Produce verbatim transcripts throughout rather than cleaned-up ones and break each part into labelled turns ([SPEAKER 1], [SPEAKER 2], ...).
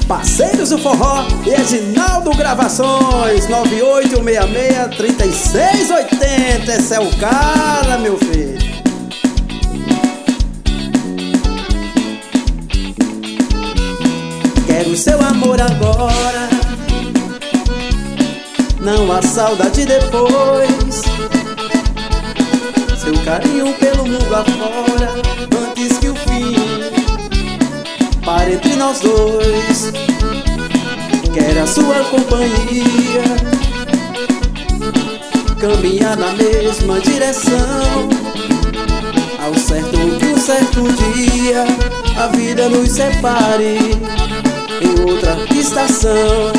[SPEAKER 1] Parceiros do Forró e Edinaldo Gravações, nove oito seis seis, três seis oito zero. Esse é o cara, meu filho. Quero seu amor agora, não há saudade depois. Seu carinho pelo mundo afora, antes que o fim pare entre nós dois. Quero a sua companhia, caminhar na mesma direção. Ao certo que um certo dia a vida nos separe em outra estação.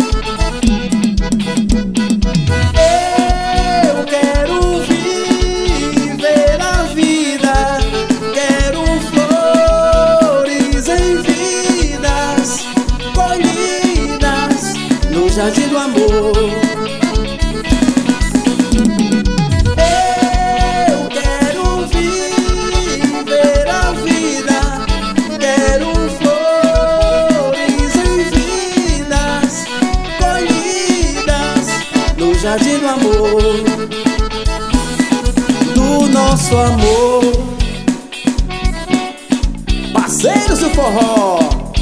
[SPEAKER 1] Eu quero viver a vida, quero flores em vidas colhidas no jardim do amor. Eu quero viver a vida, quero flores em vidas colhidas no jardim do amor, do nosso amor. Parceiros do Forró.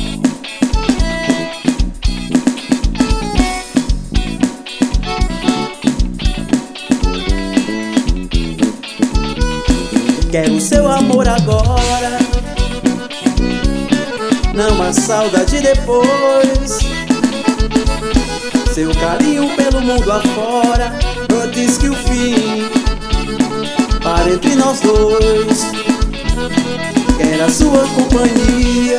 [SPEAKER 1] Quero seu amor agora, não há saudade depois. Seu carinho pelo mundo afora, antes que o fim pare entre nós dois. Quero a sua companhia,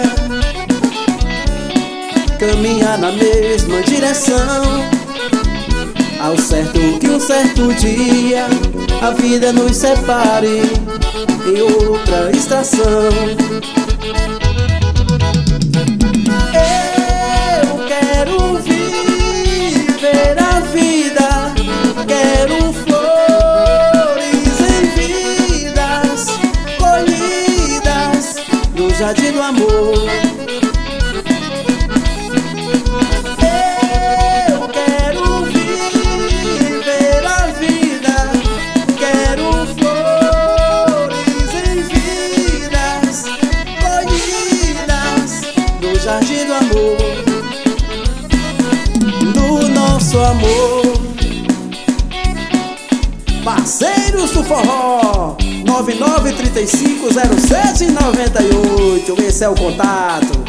[SPEAKER 1] caminhar na mesma direção. Ao certo que um certo dia a vida nos separe em outra estação. Eu quero viver a vida, quero flores em vidas colhidas no jardim do amor. Eu quero viver a vida, quero flores em vidas colhidas no jardim do amor, do nosso amor. Parceiros do Forró, nove nove três cinco zero sete nove oito. Esse é o contato.